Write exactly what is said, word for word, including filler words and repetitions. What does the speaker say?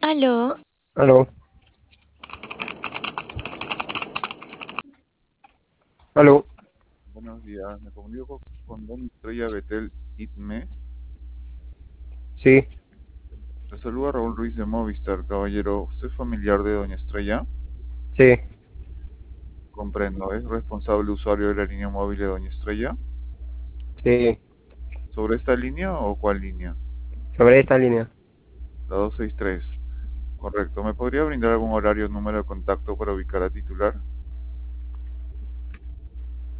Aló, Aló, aló, Buenos días, me comunico con Don Estrella Betel Itme. sí, Le saluda Raúl Ruiz de Movistar, caballero. ¿Usted es familiar de Doña Estrella? sí, Comprendo, ¿es responsable usuario de la línea móvil de Doña Estrella? sí, ¿Sobre esta línea o cuál línea? sobre esta línea. La doscientos sesenta y tres. Correcto. ¿Me podría brindar algún horario o número de contacto para ubicar a titular?